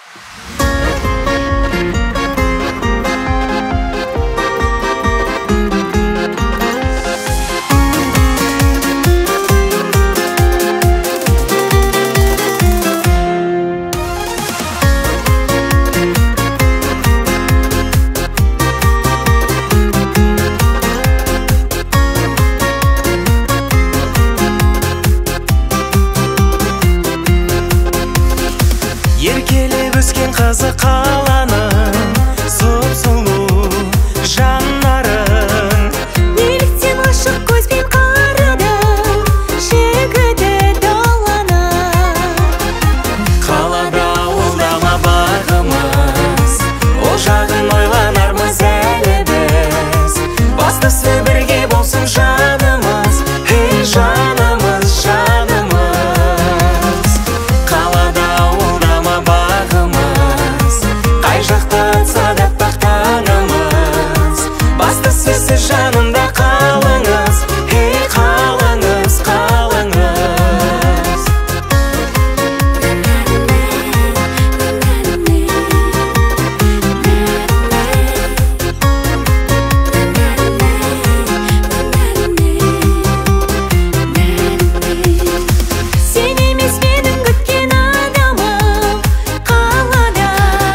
Еркелеп өскен қызы қаланың сұп-сұлу жанарың. Неліктен ашық көзбен қарадың жігіті даланы? Қалада ауылда ма бағымыз, ол жағын ойланармыз әлі біз. Бастысы бірге болсын жанымыз, ей жанымыз, жанымыз. Қалада ауылда ма бағымыз, қай жақта атса да аппақ таңымыз. Бастысы сіз жанымда қалыңыз, ей қалыңыз, қалыңыз. Сен емес менің күткен адамым, қалада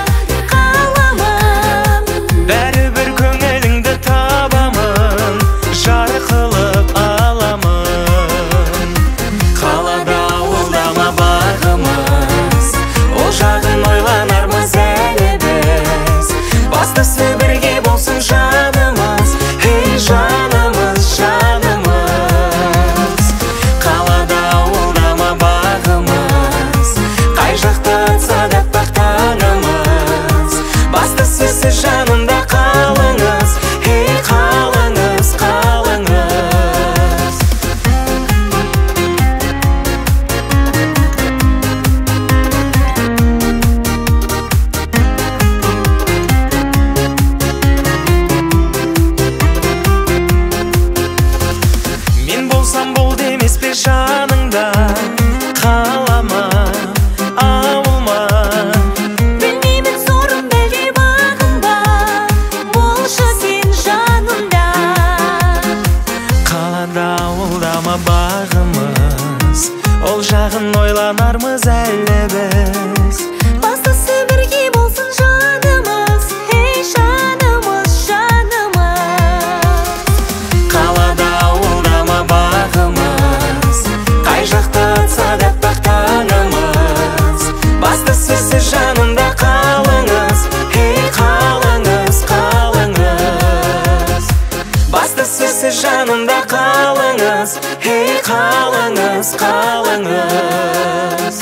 қаламын. Бәрібір көңіліңді табамын, жарқылып аламын. Қалада ауылда ма бағымыз, ол жағын ойланармыз әлі біз. Бастысы бірге болсын жанымыз, ей жанымыз, жанымыз. Қалада ауылда ма бағымыз, қай жақта атса да аппақ таңымыз. Бастысы сіз жанымда қалыңыз, ей қалыңыз, қалыңыз. Мен болсам болды емес пе жаныңда, қалама ауыл ма? Білмеймін сорым бәлде бағым ба, болшы сен жанымда. Қалада ауылда ма бағымыз, ол жағын ойланармыз әлі біз. Бастысы бірге болсын жанымыз, ей жанымыз, жанымыз. Қалада ауылда ма бағымыз, қай жақта атса да аппақ таңымыз. Бастысы сіз жанымда қалыңыз, ей қалыңыз, қалыңыз. Бастысы сіз жанымда қалыңыз, ей қалыңыз, қалыңыз.